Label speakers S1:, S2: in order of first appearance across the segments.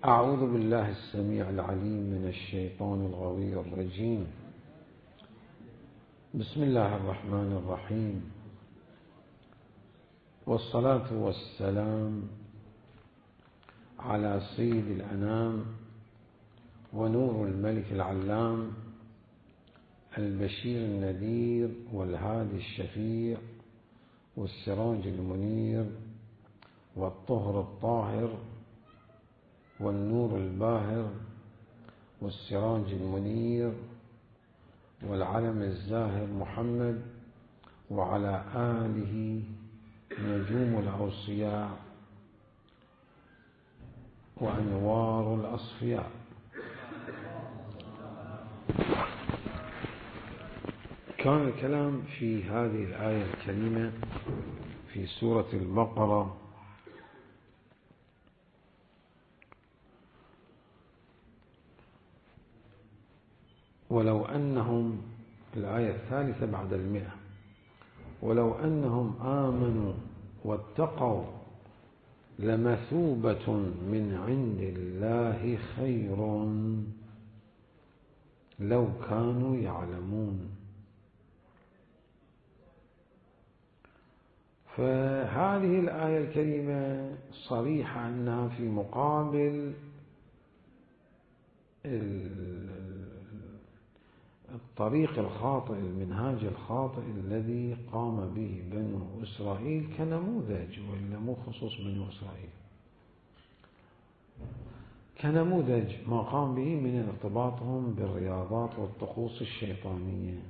S1: أعوذ بالله السميع العليم من الشيطان الغوي الرجيم. بسم الله الرحمن الرحيم، والصلاة والسلام على سيد الأنام ونور الملك العلام البشير النذير والهادي الشفيع والسراج المنير والطهر الطاهر والنور الباهر والسراج المنير والعلم الزاهر محمد، وعلى آله نجوم الأوصياء وأنوار الأصفياء. كان الكلام في هذه الآية الكريمة في سورة البقرة ولو أنهم، الآية الثالثة بعد 100، ولو أنهم آمنوا واتقوا لمثوبة من عند الله خير لو كانوا يعلمون. فهذه الآية الكريمة صريحة أنها في مقابل الطريق الخاطئ، المنهاج الخاطئ الذي قام به بنو إسرائيل كنموذج، وإلا مو خصوص بنو إسرائيل، كنموذج ما قام به من ارتباطهم بالرياضات والطقوس الشيطانية.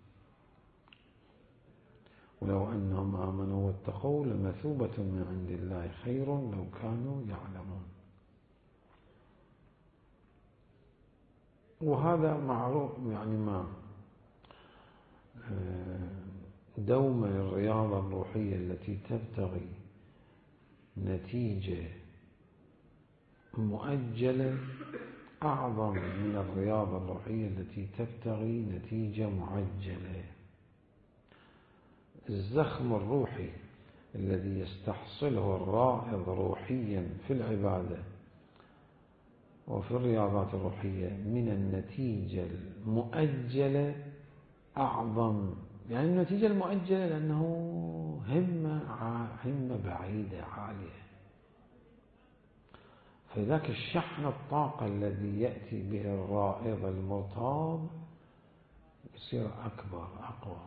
S1: ولو أنهم آمنوا واتقوا لمثوبة من عند الله خير لو كانوا يعلمون. وهذا معروف، يعني ما دوما الرياضة الروحية التي تبتغي نتيجة مؤجلة أعظم من الرياضة الروحية التي تبتغي نتيجة معجلة. الزخم الروحي الذي يستحصله الرائض روحيا في العبادة وفي الرياضات الروحية من النتيجة المؤجلة أعظم. يعني النتيجة المؤجلة لأنه همة بعيدة عالية، فذاك الشحن الطاقة الذي يأتي به الرائض المرتاض يصير أكبر أقوى.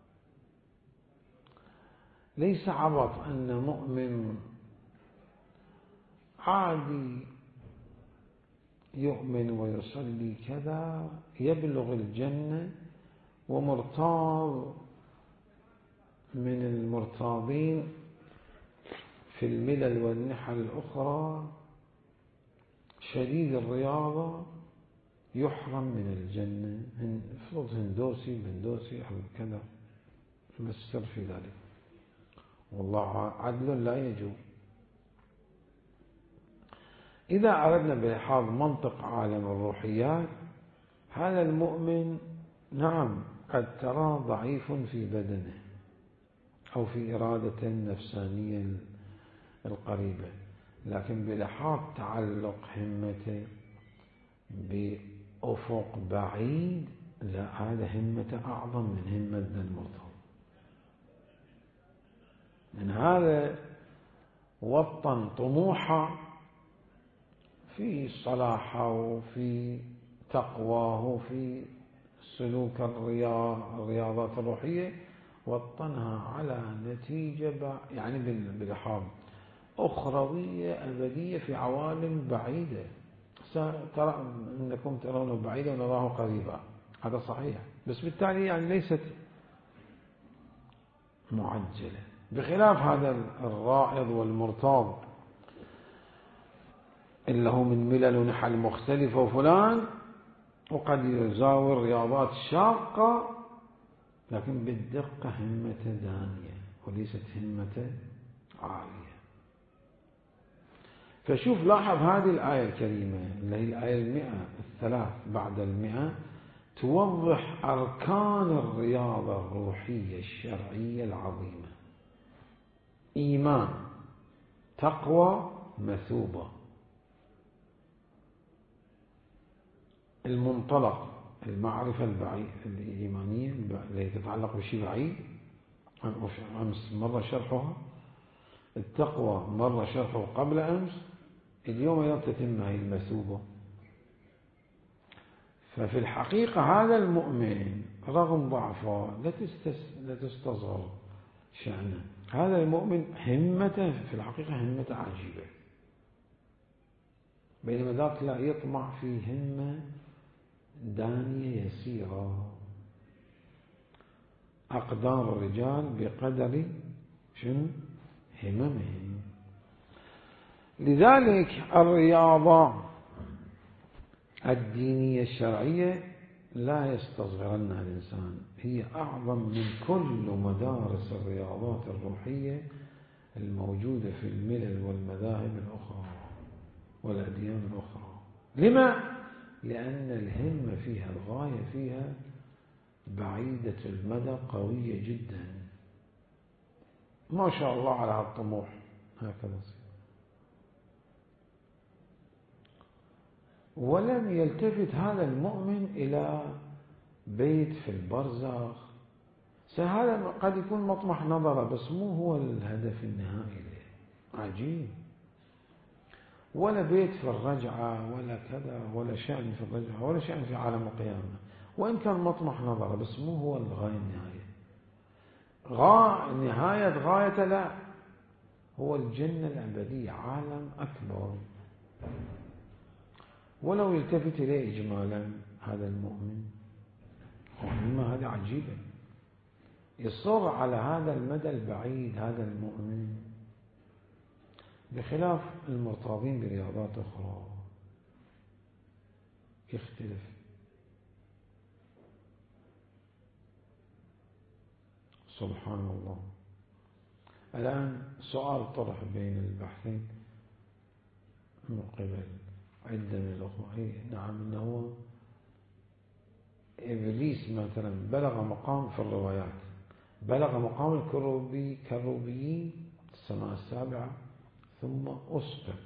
S1: ليس عبط أن مؤمن عادي يؤمن ويصلي كذا يبلغ الجنة، ومرتاض من المرتاضين في الملل والنحل الأخرى شديد الرياضة يحرم من الجنة، افرض هندوسي بندوسي أو كذا، يمسر في ذلك، والله عدل لا يجوز. إذا أردنا بلحاظ منطق عالم الروحيات، هذا المؤمن نعم قد ترى ضعيف في بدنه أو في إرادة نفسانية القريبة، لكن بلحاظ تعلق همته بأفق بعيد، لا، هذا همته أعظم من همة المرتضى. من هذا وطن طموحه في صلاحه وفي تقواه وفي سلوك الرياضات الروحية، وطنها على نتيجة يعني بلحاظ أخروية أبدية في عوالم بعيدة. ترى أنكم ترونه بعيدا ونراه قريبا، هذا صحيح، بس بالتالي يعني ليست معجلة، بخلاف هذا الرائض والمرتاض اللي هو من ملل ونحل مختلفة وفلان، وقد يزاور رياضات شاقة لكن بالدقة همة دانية وليست همة عالية. فشوف لاحظ هذه الآية الكريمة اللي هي الآية 103 بعد 100 توضح أركان الرياضة الروحية الشرعية العظيمة: إيمان، تقوى، مثوبة. المنطلق المعرفة الإيمانية اللي تتعلق بشيء بعيد، أمس مرة شرحها، التقوى مرة شرحه قبل أمس، اليوم أيضا تتم هذه المثوبة. ففي الحقيقة هذا المؤمن رغم ضعفه لا تستصغر شأنه، هذا المؤمن همته في الحقيقة همته عجيبة، بينما ذاك لا يطمع في همة دانية يسيرة. أقدار الرجال بقدر شنو هممهم. لذلك الرياضة الدينية الشرعية لا يستصغرنها الإنسان، هي أعظم من كل مدارس الرياضات الروحية الموجودة في الملل والمذاهب الأخرى والأديان الأخرى. لما؟ لأن الهمة فيها، الغاية فيها بعيدة المدى، قوية جدا. ما شاء الله على هالطموح، هكذا يصير. ولم يلتفت هذا المؤمن إلى بيت في البرزخ، هذا قد يكون مطمح نظره بس مو هو الهدف النهائي له. عجيب. ولا بيت في الرجعة ولا كذا، ولا شأن في الرجعة ولا شأن في عالم القيامة، وإن كان مطمح نظره بس مو هو الغاية النهائية. نهاية غايته لا، هو الجنة الأبدية، عالم أكبر. ولو يلتفت إليه إجمالا هذا المؤمن، وإنما هذا عجيبة، يصر على هذا المدى البعيد هذا المؤمن، بخلاف المرتاضين برياضات أخرى يختلف. سبحان الله. الآن سؤال طرح بين البحثين من قبل عدة من الأخوة. نعم، أنه إبليس مثلا بلغ مقام في الروايات، بلغ مقام كروبيين السماء السابعة ثم أسقط،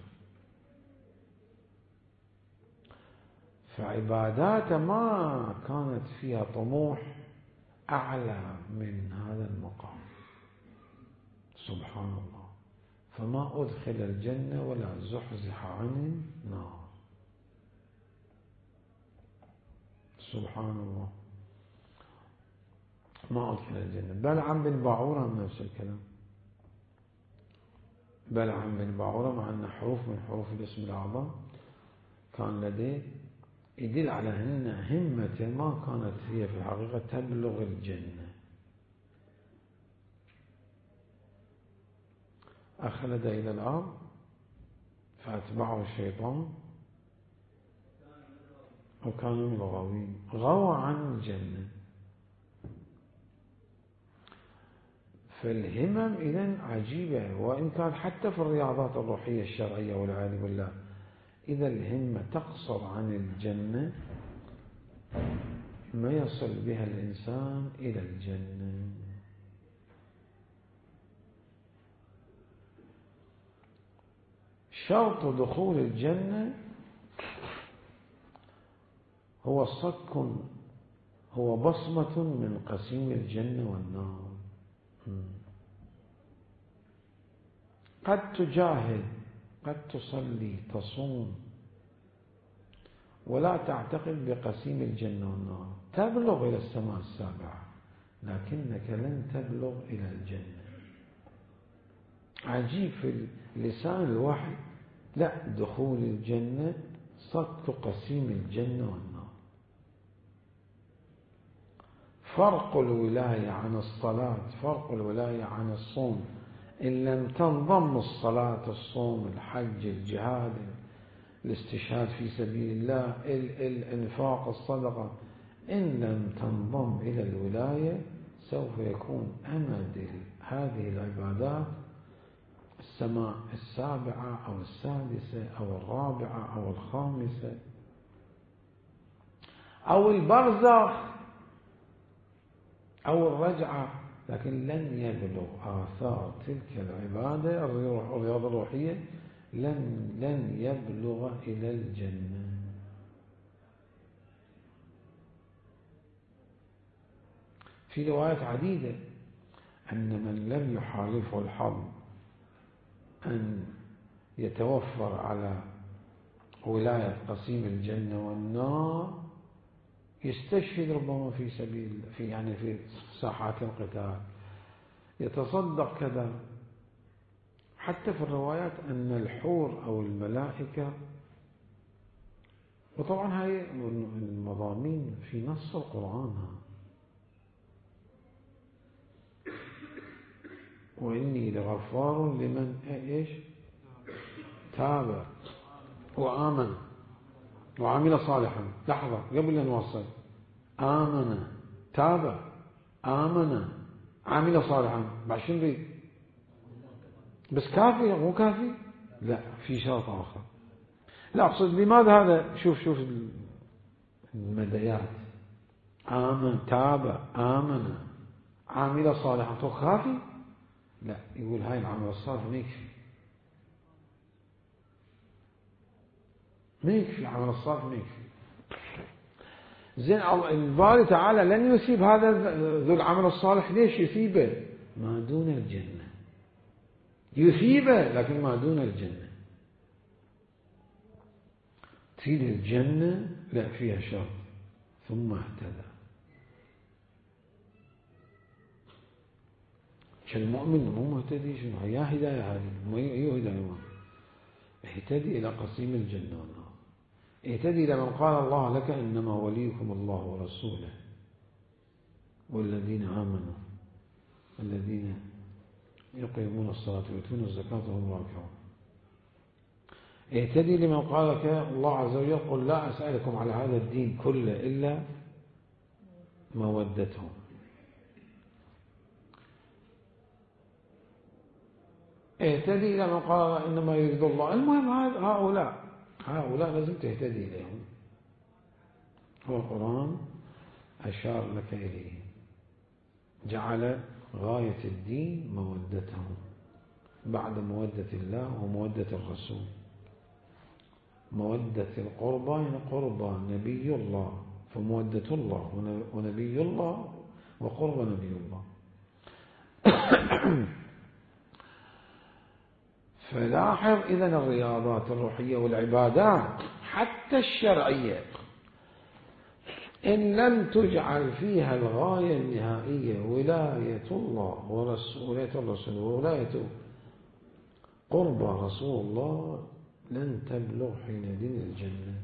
S1: فعباداته ما كانت فيها طموح أعلى من هذا المقام. سبحان الله. فما أدخل الجنة ولا زحزح عن النار. سبحان الله. ما أدخل الجنة. بلعم بن باعورة نفس الكلام. بلعم بن باعورة مع أن حروف من حروف الاسم الأعظم كان لديه يدل على أن همته ما كانت هي في الحقيقة تبلغ الجنة. أخلد إلى الأرض فأتبعه الشيطان وكانوا من الغاوين، غوى عن الجنة. فالهمم إذن عجيبة، وإن كان حتى في الرياضات الروحية الشرعية والعياذ بالله، إذا الهمة تقصر عن الجنة ما يصل بها الإنسان إلى الجنة. شرط دخول الجنة هو صك، هو بصمة من قسيم الجنة والنار. قد تجاهد، قد تصلي، تصوم، ولا تعتقد بقسيم الجنة والنار، تبلغ إلى السماء السابعة لكنك لن تبلغ إلى الجنة. عجيب في لسان الوحي، لا، دخول الجنة صك قسيم الجنة والنار. فرق الولاية عن الصلاة، فرق الولاية عن الصوم، إن لم تنضم الصلاة، الصوم، الحج، الجهاد، الاستشهاد في سبيل الله، الإنفاق، الصدقة، إن لم تنضم إلى الولاية سوف يكون أمد هذه العبادات السماء السابعة أو السادسة أو الرابعة أو الخامسة أو البرزخ أو الرجعة، لكن لن يبلغ آثار تلك العبادة الرياضة الروحية، لن يبلغ إلى الجنة. في روايات عديدة أن من لم يحالفه الحظ أن يتوفر على ولاية قسيم الجنة والنار يستشهد ربما في سبيل في ساحات القتال، يتصدق كذا. حتى في الروايات أن الحور أو الملائكة، وطبعا هاي المضامين في نص القرآن، وإني لغفار لمن إيش تاب وآمن وعمل صالحا. لحظة قبل أن نوصل، آمن تاب آمن عمل صالحا بعد شنو نريد؟ بس كافي مو كافي؟ لا، في شرط آخر. لا أقصد لماذا هذا؟ شوف المديات. آمن تاب آمن عمل صالحا، تو خافي؟ لا، يقول هاي العمل الصالح ما يكفي، العمل الصالح ما يكفي. زين الباري تعالى لن يثيب هذا ذو العمل الصالح. ليش يثيبه؟ ما دون الجنة، يثيبه لكن ما دون الجنة. تريد الجنة لا فيها شرط ثم اهتدى. كالمؤمن مو مهتدي، شنو يا هداية هذه؟ أي هداية؟ اهتدي إلى قسيم الجنة والنار، اهتدي إلى من قال الله لك إنما وليكم الله ورسوله والذين آمنوا الذين يقيمون الصلاة ويؤتون الزكاة وهم راكعون. اهتدي لمن قال لك الله عز وجل قل لا أسألكم على هذا الدين كله إلا مودتهم. اهتدي إلى من قال إنما يريد الله. المهم هؤلاء لازم تهتدي إليهم. هو القرآن أشار لك إليه، جعل غاية الدين مودتهم بعد مودة الله ومودة الرسول. مودة القربى يعني قربى نبي الله، فمودة الله ونبي الله وقرب نبي الله. فلاحظ إذن الرياضات الروحية والعبادات حتى الشرعية إن لم تجعل فيها الغاية النهائية ولاية الله وولاية الرسول وولاية قرب رسول الله لن تبلغ حينئذ الجنة.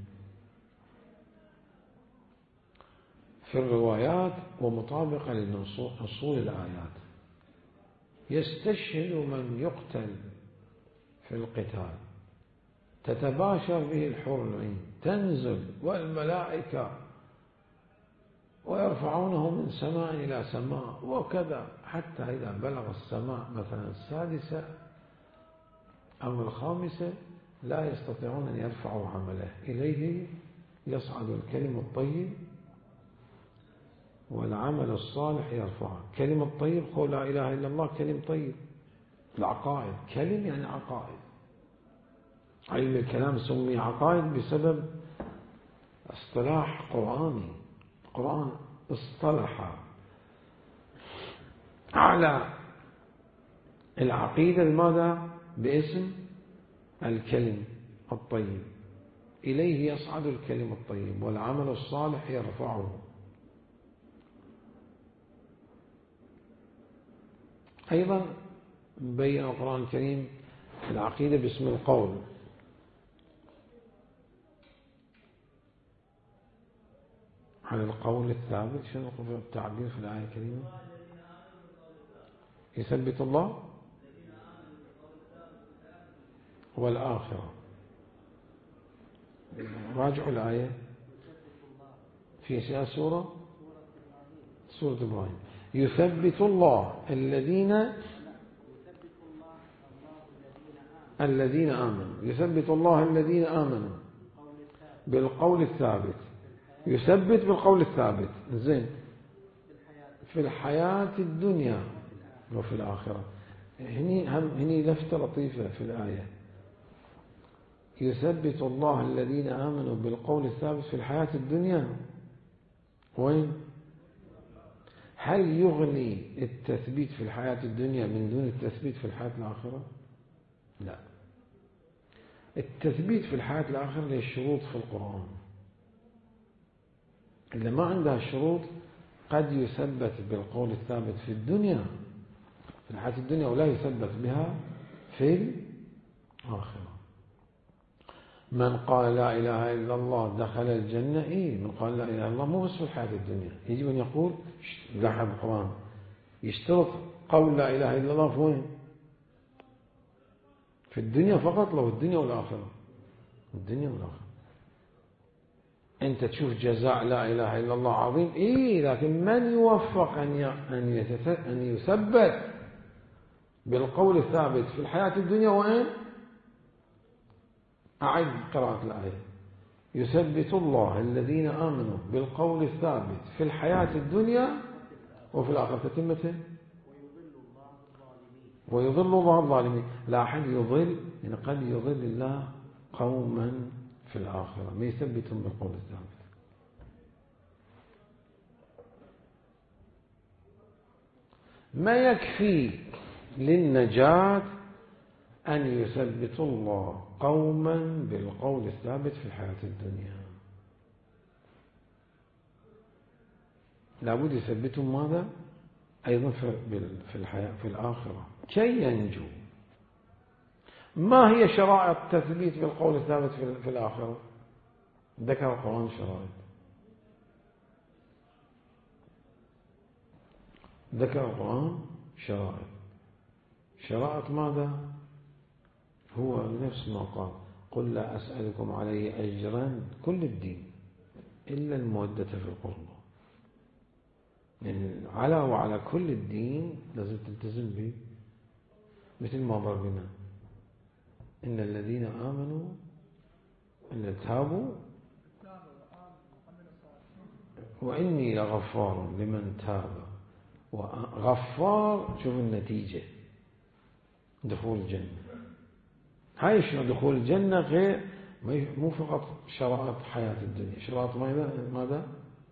S1: في الروايات ومطابقة لنصوص الآيات يستشهد من يقتل في القتال، تتباشر به الحور العين، تنزل والملائكة ويرفعونه من سماء إلى سماء وكذا، حتى إذا بلغ السماء مثلا السادسة أو الخامسة لا يستطيعون أن يرفعوا عمله، إليه يصعد الكلم الطيب والعمل الصالح يرفعه. كلم الطيب قول لا إله إلا الله، كلم طيب. العقائد كلم يعني عقائد، علم الكلام سمي عقائد بسبب اصطلاح قرآني. القرآن اصطلح على العقيدة الماذا؟ باسم الكلم الطيب، إليه يصعد الكلم الطيب والعمل الصالح يرفعه. أيضا بين القرآن الكريم العقيدة باسم القول. على القول الثابت، شنو التعبير في الآية الكريمة؟ يثبت الله والآخرة. راجعوا الآية في سورة إبراهيم. يثبت الله الذين آمنوا، يثبت الله الذين آمنوا بالقول الثابت، يثبت بالقول الثابت. زين، في الحياة الدنيا وفي الآخرة. هني لفتة لطيفة في الآية، يثبت الله الذين آمنوا بالقول الثابت في الحياة الدنيا. وين؟ هل يغني التثبيت في الحياة الدنيا من دون التثبيت في الحياة الآخرة؟ لا. التثبيت في الحياة الآخرة له شروط في القرآن، إذا ما عندها شروط قد يثبت بالقول الثابت في الدنيا في الحياة الدنيا ولا يثبت بها في الآخرة. من قال لا إله إلا الله دخل الجنة. من قال لا إله إلا الله مو بس في الحياة الدنيا، يجب أن يقول لاحظ القرآن يشترط قول لا إله إلا الله في وين؟ في الدنيا فقط، لو الدنيا والآخرة. الدنيا والآخرة أنت تشوف جزاء لا إله إلا الله عظيم، لكن من يوفق أن يثبت بالقول الثابت في الحياة الدنيا وين؟ أعد قراءة الآية. يثبت الله الذين آمنوا بالقول الثابت في الحياة الدنيا وفي الآخرة. تتمته ويضل الله الظالمين. لا أحد يضل، يعني قد يضل الله قوما في الآخرة ما يثبتهم بالقول الثابت. ما يكفي للنجاة أن يثبت الله قوما بالقول الثابت في الحياة الدنيا، لابد يثبتهم ماذا؟ أيضا في الحياة في الآخرة كي ينجو. ما هي شرائط التثبيت بالقول الثابت في الآخرة؟ ذكر القرآن شرائط. ذكر القرآن شرائط. شرائط ماذا؟ هو نفس ما قال قل لا أسألكم عليه أجرا، كل الدين إلا المودة في القربى، يعني على وعلى كل الدين لازم تلتزم به، مثل ما ضربنا إن الذين آمنوا إن تابوا وإني لغفار لمن تاب وغفار. شوف النتيجة دخول الجنة. هاي شنو دخول الجنة؟ غير مو فقط شرائط حياة الدنيا، شرائط ماذا؟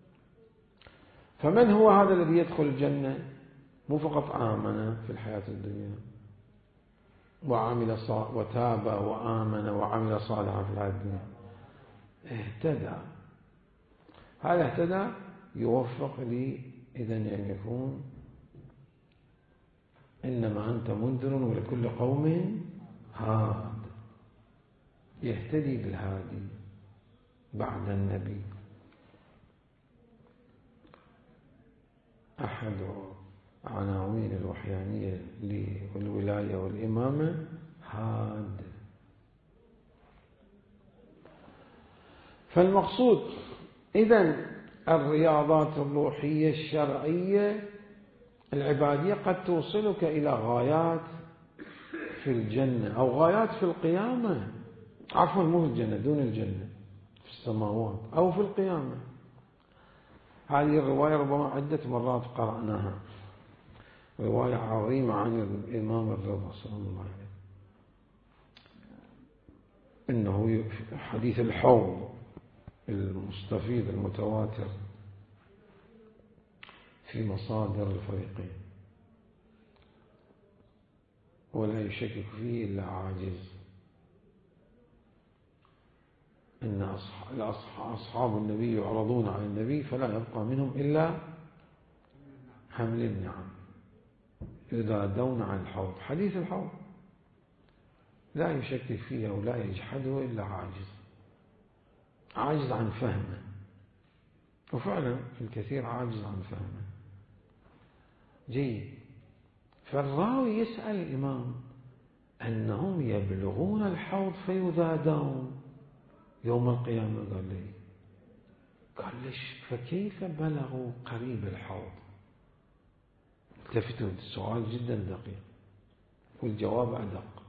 S1: فمن هو هذا الذي يدخل الجنة؟ مو فقط آمن في الحياة الدنيا وعمل وتاب وآمن وعمل صالحا في الحياة الدنيا، اهتدى. هذا اهتدى يوفق لي إذن أن يكون إنما أنت منذر ولكل قوم هاد. يهتدي بالهادي بعد النبي. أحد عناوين الوحيانية للولاية والإمامة هاد. فالمقصود إذن الرياضات الروحية الشرعية العبادية قد توصلك إلى غايات في الجنة أو غايات في القيامة، عفوا مو في الجنة، دون الجنة، في السماوات أو في القيامة. هذه الرواية ربما عدة مرات قرأناها، رواية عظيمة عن الإمام الرضا صلى الله عليه وسلم، إنه حديث الحوض المستفيض المتواتر في مصادر الفريقين ولا يشكك فيه إلا عاجز. إن أصحاب النبي يعرضون على النبي فلا يبقى منهم إلا حمل النعم يدادون عن الحوض. حديث الحوض لا يشكك فيه ولا يجحده إلا عاجز عن فهمه، وفعلا الكثير عاجز عن فهمه. جيد. فالراوي يسأل الإمام أنهم يبلغون الحوض فيذادون يوم القيامة. قال ليش؟ فكيف بلغوا قريب الحوض؟ التفتوا، السؤال جدا دقيق والجواب أدق.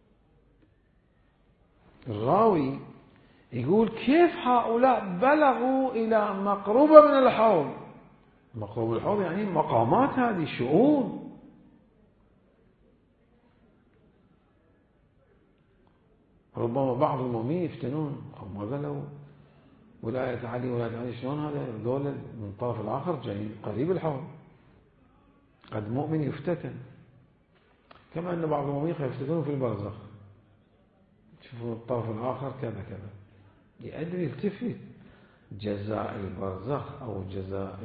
S1: الراوي يقول كيف هؤلاء بلغوا إلى مقربة من الحوض؟ مقرب الحوض يعني مقامات، هذه شؤون. ربما بعض المؤمنين يفتنون ماذا لو ولاية علي ولاية علي، شلون هذا؟ دول من الطرف الآخر جايين قريب الحوض. قد مؤمن يفتتن، كما أن بعض المؤمنين يفتتنون في البرزخ، تشوفون الطرف الآخر كذا كذا، يأدري يلتفت. جزاء البرزخ أو جزاء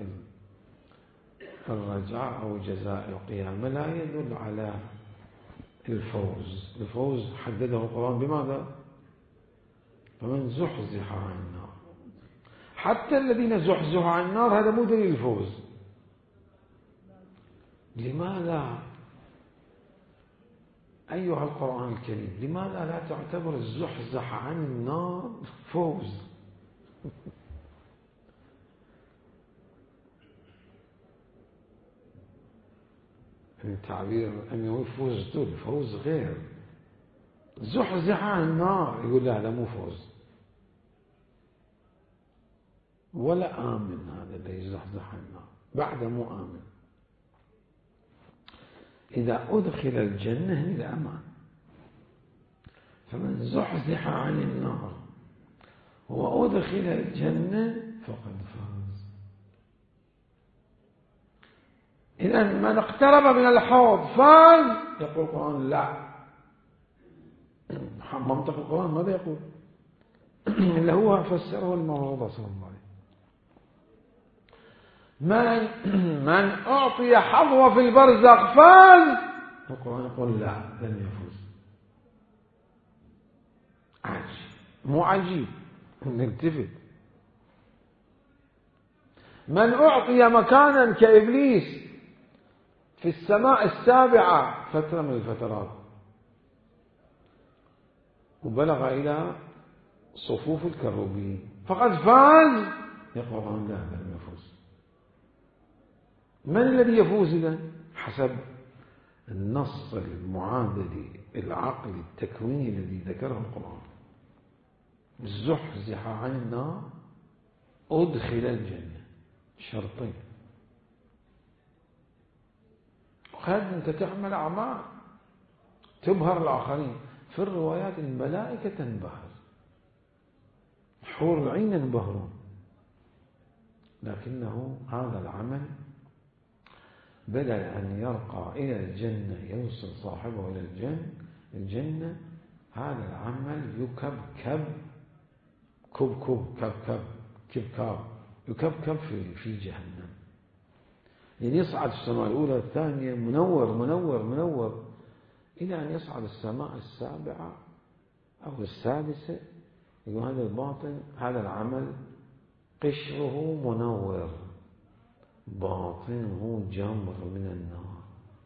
S1: الرجعة أو جزاء القيامة لا يدل على الفوز. الفوز حدده القرآن بماذا؟ فمن زحزح عن النار. حتى الذين زحزحوا عن النار هذا مو دليل الفوز. لماذا أيها القرآن الكريم لماذا لا تعتبر الزحزح عن النار فوز؟ التعبير أن يقول فوز دول فوز غير زحزح عن النار، يقول لا هذا مو فوز ولا آمن. هذا اللي يزحزح عن النار بعد مو آمن. إذا أدخل الجنة للأمان، فمن زحزح عن النار وأدخل الجنة فقد فاز. إذا من اقترب من الحوض فاز. يقول القرآن لا. منطق القرآن ماذا يقول؟ إلا هو فسره الموعظة صلى الله عليه وسلم. من أعطي حظوة في البرزخ فاز. القرآن يقول لا لن يفوز. عجيب مو عجيب؟ نلتفت. من أعطي مكانا كإبليس في السماء السابعة فترة من الفترات وبلغ إلى صفوف الكروبين فقد فاز. يقول لا لن يفوز. من الذي يفوز إذن؟ حسب النص المعادل العقلي التكويني الذي ذكره القرآن. زحزح عن النار أدخل الجنة، شرطين. وخذ أنت تعمل أعمال تبهر الآخرين. في الروايات الملائكة تنبهر، حور العين ينبهرون، لكنه هذا العمل بدل أن يرقى إلى الجنة يوصل صاحبه إلى الجنة، هذا العمل يكبكب يكبكب في جهنم. يعني يصعد السماء الأولى الثانية منور منور منور إلى أن يصعد السماء السابعة أو السادسة. يقول هذا الباطن، هذا العمل قشره منور باطنه جمر من النار.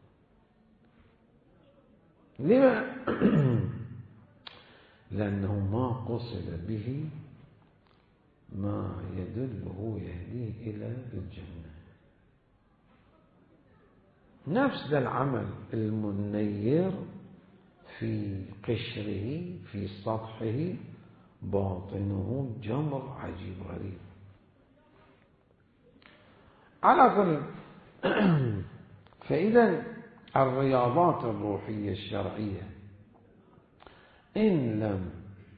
S1: لما؟ لأنه ما قصد به ما يدله يهديه إلى الجنة. نفس ذا العمل المنير في قشره في سطحه باطنه جمر عجيب غريب. على كل فإذا الرياضات الروحية الشرعية إن لم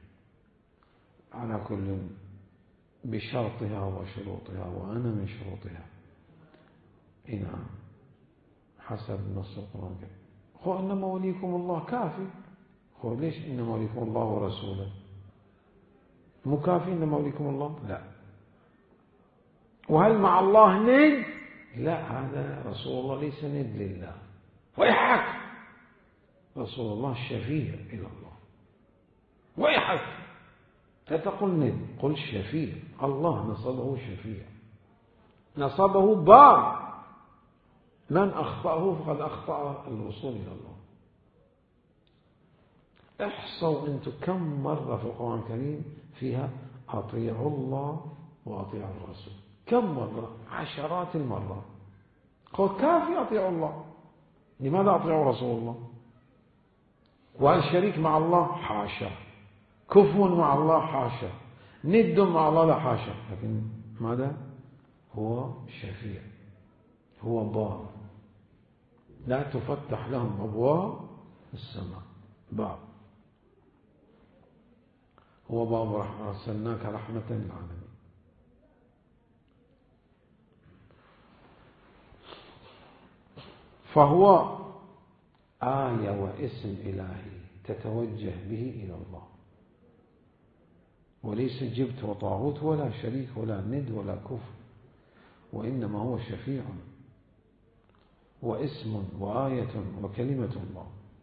S1: على كل بشرطها وشروطها، وأنا من شروطها نعم حسب نص القرآن. خو إنما وليكم الله كافي. خو ليش إنما وليكم الله ورسوله؟ مو كافي إنما وليكم الله؟ لا. وهل مع الله ند؟ لا، هذا رسول الله ليس ند لله. ويحك رسول الله شفيع إلى الله. ويحك لا تقل ند، قل شفيع. الله نصبه شفيع، نصبه باب. من أخطأه فقد أخطأ الوصول إلى الله. احصوا أنتم كم مرة في القرآن الكريم فيها أطيعوا الله وأطيعوا الرسول. كم مرة؟ عشرات المرات. قل كافي أطيعوا الله. لماذا أطيعوا رسول الله؟ وهل شريك مع الله؟ حاشا. كفو مع الله؟ حاشا. ند مع الله؟ لا حاشا. لكن ماذا؟ هو شفيع، هو باب لا تفتح لهم أبواب السماء. باب، هو باب رحمة، أرسلناك رحمة للعالمين. فهو آية واسم إلهي تتوجه به إلى الله، وليس جبت وطاغوت ولا شريك ولا ند ولا كفر، وإنما هو شفيع واسم وآية وكلمة الله.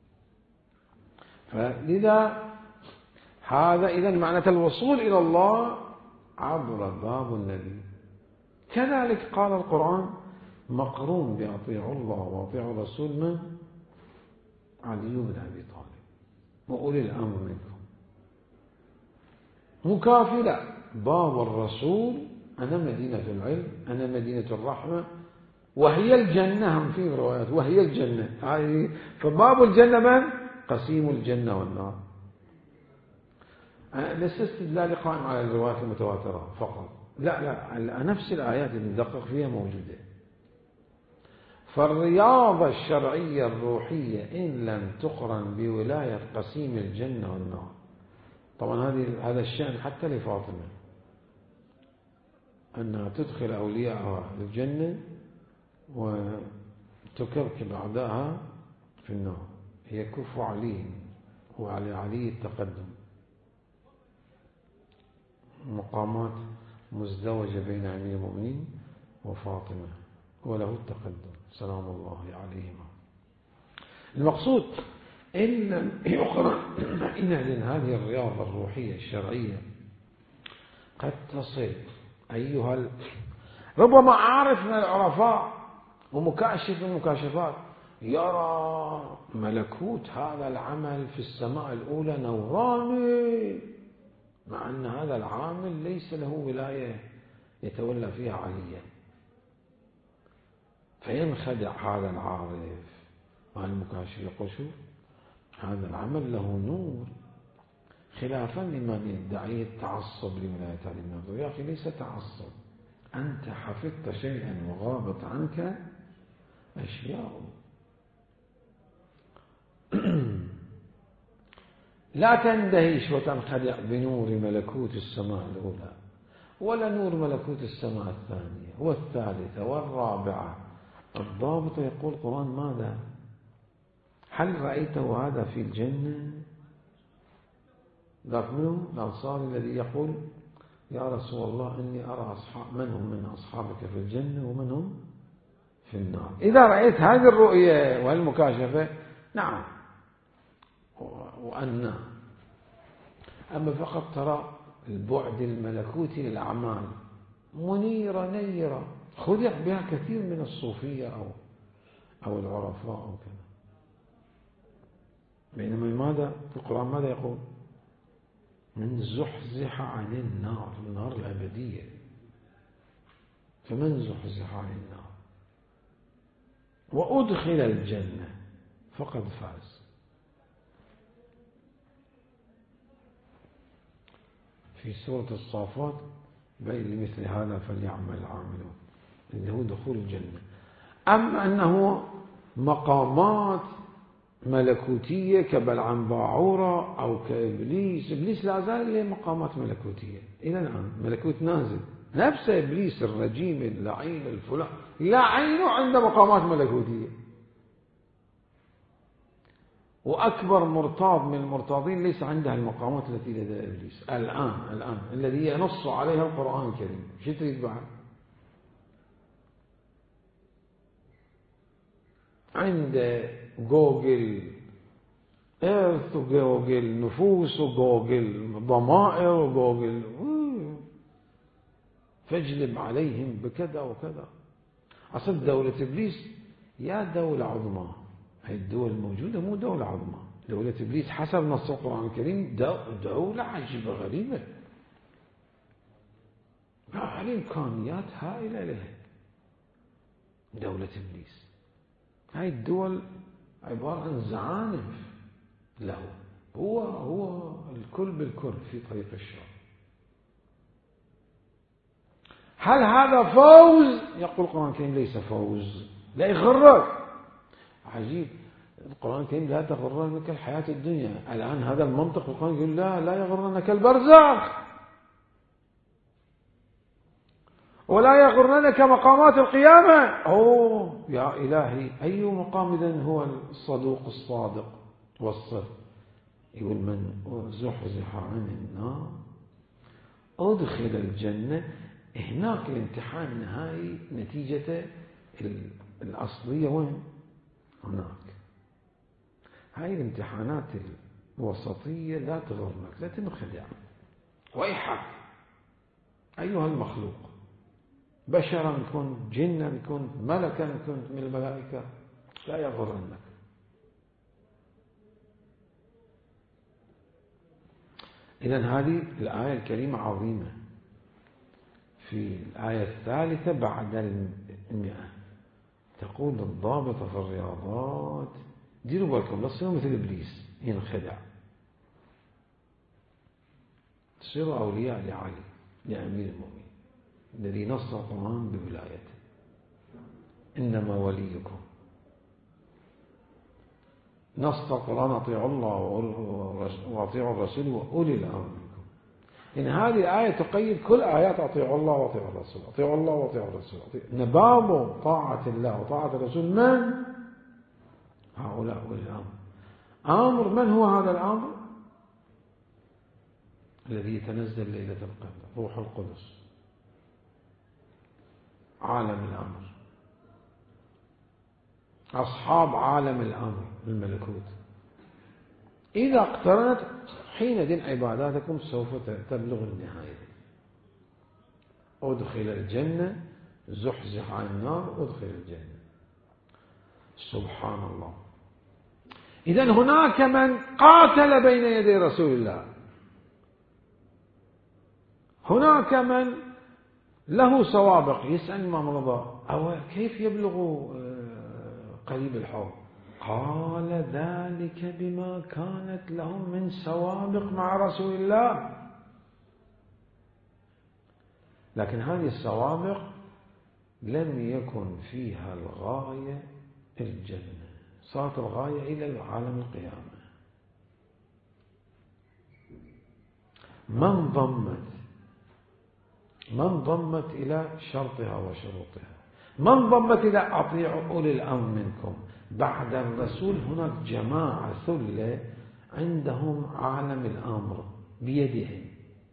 S1: فلذا هذا إذن معنى الوصول إلى الله عبر باب النبي. كذلك قال القرآن مقرون بأطيعوا الله وأطيعوا الرسول من علي بن أبي طالب وأولي الأمر منكم. مكافلة باب الرسول، أنا مدينة العلم، أنا مدينة الرحمة، وهي الجنة، هم في روايات وهي الجنة. فباب الجنة من؟ قسيم الجنة والنار. ليس استدلال قائم على الروايات المتواترة فقط، لا، نفس الآيات اللي ندقق فيها موجودة. فالرياضة الشرعية الروحية إن لم تقرن بولاية قسيم الجنة والنار، طبعا هذا الشأن حتى لفاطمة، أنها تدخل أولياءها الجنة وتكبكب أعداءها في النار. هي كف علي وعلى علي التقدم، مقامات مزدوجة بين أمير المؤمنين وفاطمة، وله التقدم سلام الله عليهما. المقصود إن لم يقرأ إن هذه الرياضة الروحية الشرعية قد تصل ربما عارف من العرفاء ومكاشف من المكاشفات يرى ملكوت هذا العمل في السماء الأولى نوراني، مع أن هذا العامل ليس له ولاية يتولى فيها عليا. فينخدع هذا العارف مع المكاشف، يقول شوف هذا العمل له نور، خلافا لمن يدعي التعصب لولاية علي بن أبي طالب. يا أخي ليس تعصب، أنت حفظت شيئا وغابت عنك أشياء. لا تندهش وتنخدع بنور ملكوت السماء الأولى ولا نور ملكوت السماء الثانية والثالثة والرابعة. الضابط يقول القرآن ماذا؟ هل رأيته هذا في الجنة؟ ذاك منه الأنصاري الذي يقول يا رسول الله إني أرى من هم من أصحابك في الجنة ومن هم في النار. إذا رأيت هذه الرؤية والمكاشفة نعم وأن، أما فقط ترى البعد الملكوتي للأعمال منيرة نيرة خدع بها كثير من الصوفية أو العرفاء أو كذا. بينما ماذا في القرآن ماذا يقول؟ من زحزح عن النار الأبدية، فمن زحزح عن النار وأدخل الجنة فقد فاز. في سورة الصافات بل لمثل هذا فليعمل العاملون، اللي هو دخول الجنة. أما أنه مقامات ملكوتية كبلعام باعورة أو كإبليس، إبليس لا زال له مقامات ملكوتية إلى الآن، ملكوت نازل. نفس إبليس الرجيم اللعين الفلان لعينه عنده مقامات ملكوتية. وأكبر مرتاض من المرتاضين ليس عندها المقامات التي لدى إبليس الآن الذي ينص عليها القرآن الكريم. شو تريد بعد؟ عند جوجل إيرث وجوجل نفوس وجوجل ضمائر وجوجل فاجلب عليهم بكذا وكذا. أصل دولة إبليس يا دولة عظمى، هي الدول الموجودة مو دولة عظمى. دولة إبليس حسب نص القرآن الكريم دولة عجيبة غريبة، مع إمكانيات هائلة لها. دولة إبليس هاي الدول عبارة عن زعانف له، هو الكل بالكل في طريق الشر. هل هذا فوز؟ يقول القرآن الكريم ليس فوز، لا يغرك. عجيب القرآن الكريم لا تغرنك الحياة الدنيا. الآن هذا المنطق القرآن يقول لا يغرنك البرزخ. ولا يغرنك مقامات القيامة. أوه يا إلهي، أي مقام إذن هو الصدوق الصادق والصدق؟ يقول من زحزح عن النار أدخل الجنة. هناك الامتحان النهائي نتيجة الأصلية وين؟ هناك. هاي الامتحانات الوسطية لا تغرك، لا تنخدع. ويحك أيها المخلوق، بشرا كنت، جنا كنت، ملكا كنت من الملائكة، لا يغرنك. إذن هذه الآية الكريمة عظيمة. في الآية الثالثة بعد 100 تقول الضابطة في الرياضات: ديروا بالكم لا تصيروا مثل إبليس ينخدع، تصيروا أولياء لعلي لأمير المؤمنين الذي نص القرآن بولايته: إنما وليكم. نص القرآن: أطيعوا الله وأطيعوا الرسول وأولي الأمر منكم. إن هذه الآية تقيد كل آيات أطيعوا الله وأطيعوا الرسول، أطيعوا الله وأطيعوا الرسول. نباب طاعة الله وطاعة الرسول من؟ هؤلاء أولي الأمر. أمر من هو هذا الأمر؟ الذي يتنزل ليلة القدر، روح القدس، عالم الأمر، أصحاب عالم الأمر الملكوت. إذا اقترنت حينئذ عباداتكم سوف تبلغ النهاية. أدخل الجنة، زحزح عن النار، أدخل الجنة. سبحان الله. إذن هناك من قاتل بين يدي رسول الله، هناك من له سوابق. يسأل الإمام رضا: أو كيف يبلغ قريب الحوض؟ قال: ذلك بما كانت لهم من سوابق مع رسول الله. لكن هذه السوابق لم يكن فيها الغاية الجنة، صارت الغاية إلى عالم القيامة. من ضمت إلى شرطها وشروطها، من ضمت إلى أطيعوا أولي الأمر منكم. بعد الرسول هناك جماعة ثلة عندهم عالم الأمر بيدهم،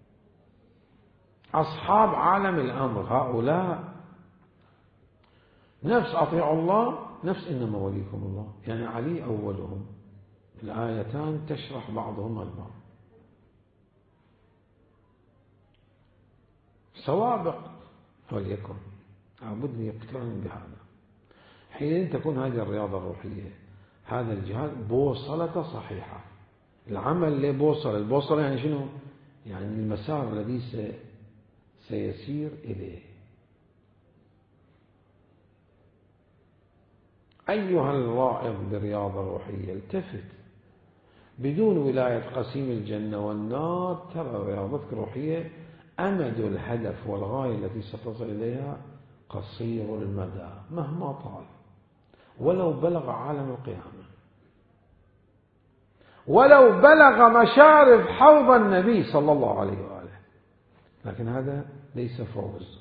S1: أصحاب عالم الأمر. هؤلاء نفس أطيعوا الله، نفس إنما وليكم الله. يعني علي أولهم. الآيتان تشرح بعضهما البعض. سوابق وليكن لابد يقترن بهذا. حين تكون هذه الرياضة الروحية، هذا الجهاد بوصلة صحيحة. العمل له بوصلة. البوصلة يعني شنو؟ يعني المسار الذي سيسير إليه. أيها الواعظ برياضة روحية، التفت. بدون ولاية قسيم الجنة والنار ترى رياضتك روحية أمد الهدف والغاية التي ستصل إليها قصير المدى مهما طال، ولو بلغ عالم القيامة، ولو بلغ مشارف حوض النبي صلى الله عليه وآله. لكن هذا ليس فوز،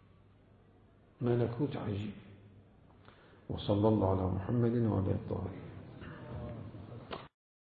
S1: ملكوت عجيب. وصلى الله على محمد وعلى آله الطاهرين.